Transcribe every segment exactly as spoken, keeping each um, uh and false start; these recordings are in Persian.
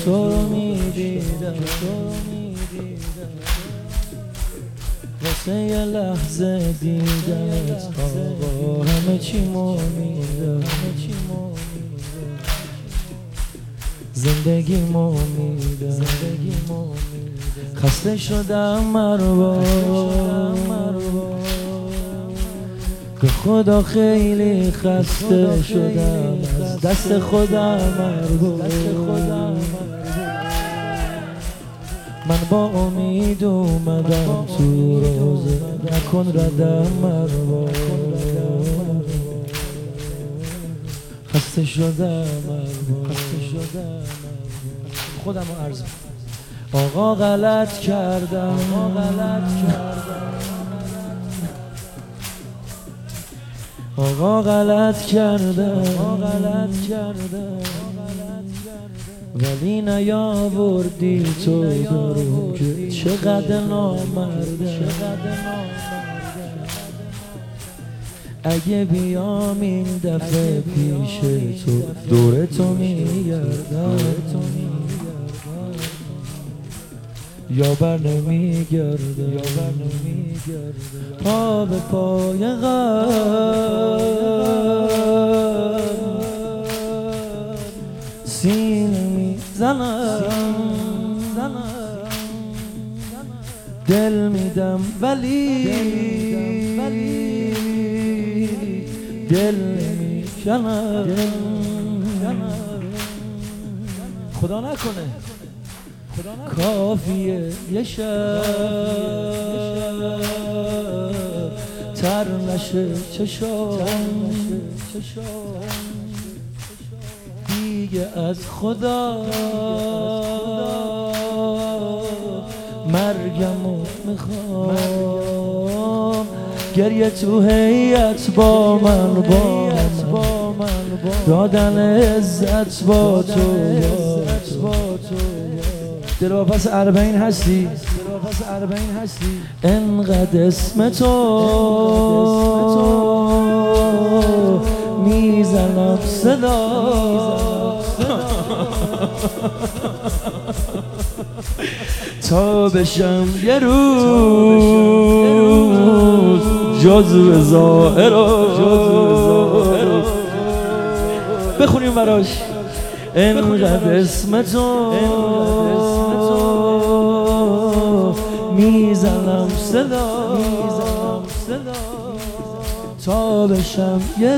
تو رو میدیدم واسه یه لحظه دیدمت آقا همه چی میدم زندگی میدم خسته شدم مروا به خدا خیلی خسته شدم از دست خودم مروا من با امید اومدم تو روزه نکن ردم مروا خسته شدم مروا خودم رو عرض آقا غلط کردم آقا غلط کردم ولی نیاوردی تو دارم که چقدر نامردم اگه بیام این دفعه پیش تو دور تو میگردم یا بر نمیگردم پا به پای غم سینه میزنم دل میدم ولی دل میکنم خدا نکنه کافیه یه شب تر نشه چشام دیگه از خدا مرگمو میخوام گریه تو هیئت با من با من دادن عزت با تو دلواپس اربعین هستی انقدر اسم تو میزنم صدا تا بشم یه روز جزو ظاهرا بخونیم براش انقدر اسم تو میزنم صدا تا بشم یه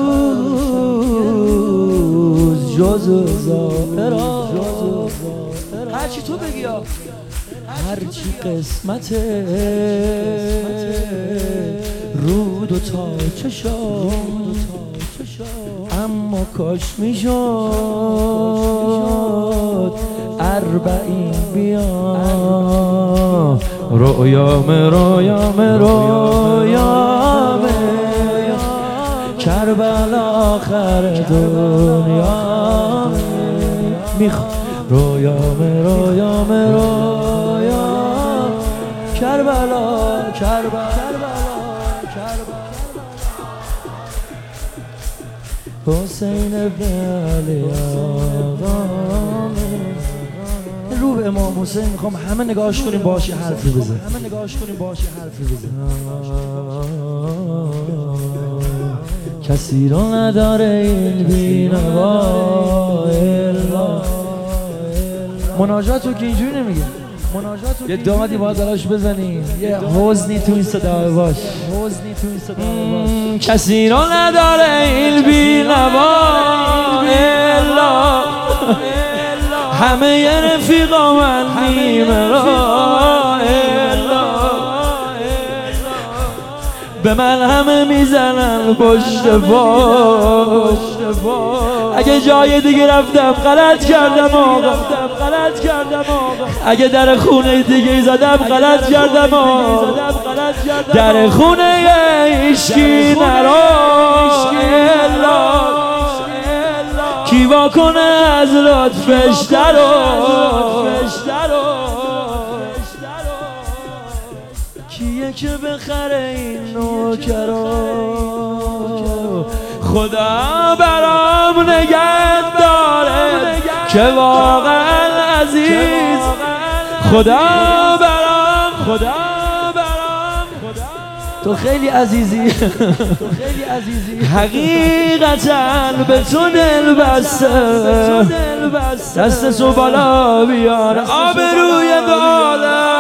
روز جزو ظاهرا هرچی تو بگی هرچی قسمته رو دو تا چشام اما کاش میشد اربعین بیا رویام رویام رویام کربلا آخر دنیا میخ رویام رویام رویام کربلا کربلا حسین بن رو به امام حسین میخوام همه نگاهش کنیم باهاش حرفی بزنیم همه نگاهش کنیم باهاش حرفی بزنیم کسی رو نداره این بینوا الا مناجات رو که اینجوری نمیگه یه دامادی باید دراش بزنیم یه حزنی تو این صدا باش کسی رو نداره این بینوا الا همه یه رفیقا من نیمه را الا به من همه میزنن پشت پا اگه جای دیگه رفتم غلط کردم آقا اگه در خونه دیگه زدم غلط کردم آقا در خونه ایشکی نرا کی واکنه از لطفش درو کیه که بخره این نوکرو خدا برام نگه داره که واقعا عزیز خدا برام خدا تو خیلی عزیزی تو خیلی عزیزی حقیقتاً به تو دل بسته دست تو بالا بیار آبروی عالم